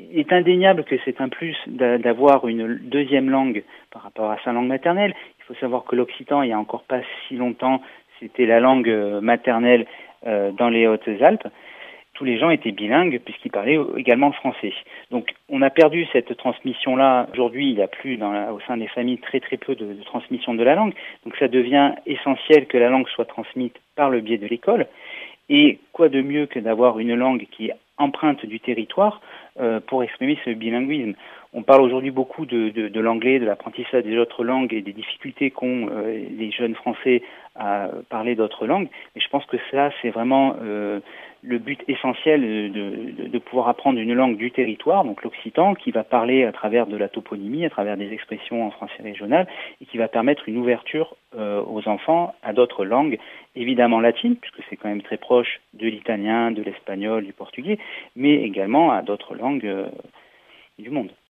est indéniable que c'est un plus d'avoir une deuxième langue par rapport à sa langue maternelle. Il faut savoir que l'occitan, il n'y a encore pas si longtemps, c'était la langue maternelle dans les Hautes-Alpes. Tous les gens étaient bilingues puisqu'ils parlaient également le français. Donc on a perdu cette transmission-là. Aujourd'hui, il n'y a plus au sein des familles très peu de transmission de la langue. Donc ça devient essentiel que la langue soit transmise par le biais de l'école. Et quoi de mieux que d'avoir une langue qui est empreinte du territoire pour exprimer ce bilinguisme. On parle aujourd'hui beaucoup de l'anglais, de l'apprentissage des autres langues et des difficultés qu'ont les jeunes Français à parler d'autres langues. Mais je pense que ça, c'est vraiment le but essentiel de pouvoir apprendre une langue du territoire, donc l'occitan, qui va parler à travers de la toponymie, à travers des expressions en français régional, et qui va permettre une ouverture aux enfants à d'autres langues, évidemment latines, puisque c'est quand même très proche de l'italien, de l'espagnol, du portugais, mais également à d'autres langues du monde.